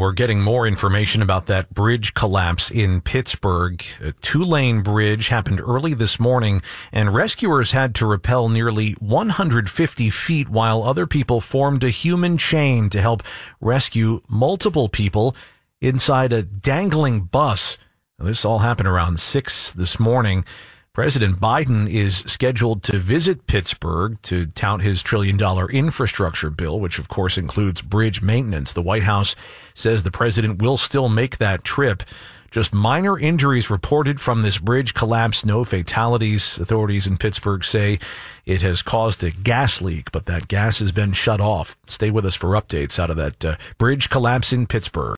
We're getting more information about that bridge collapse in Pittsburgh. A 2-lane bridge happened early this morning, and rescuers had to rappel nearly 150 feet while other people formed a human chain to help rescue multiple people inside a dangling bus. This all happened around 6 this morning. President Biden is scheduled to visit Pittsburgh to tout his $1 trillion infrastructure bill, which of course includes bridge maintenance. The White House says the president will still make that trip. Just minor injuries reported from this bridge collapse, no fatalities. Authorities in Pittsburgh say it has caused a gas leak, but that gas has been shut off. Stay with us for updates out of that bridge collapse in Pittsburgh.